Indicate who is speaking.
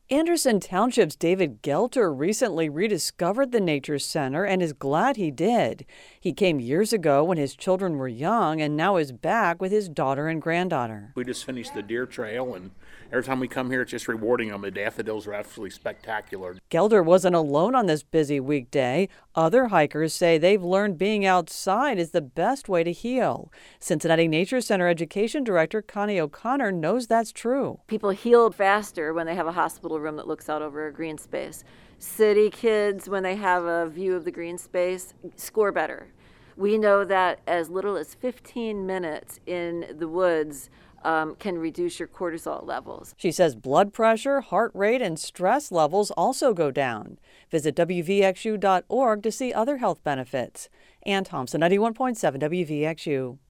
Speaker 1: Anderson Township's David Gelter recently rediscovered the Nature Center and is glad he did. He came years ago when his children were young and now is back with his daughter and granddaughter.
Speaker 2: We just finished the deer trail, and every time we come here, it's just rewarding them. The daffodils are absolutely spectacular.
Speaker 1: Gelter wasn't alone on this busy weekday. Other hikers say they've learned being outside is the best way to heal. Cincinnati Nature Center Education Director Connie O'Connor knows that's true.
Speaker 3: People heal faster when they have a hospital room that looks out over a green space. City kids, when they have a view of the green space, score better. We know that as little as 15 minutes in the woods can reduce your cortisol levels.
Speaker 1: She says blood pressure, heart rate, and stress levels also go down. Visit WVXU.org to see other health benefits. Ann Thompson, 91.7 WVXU.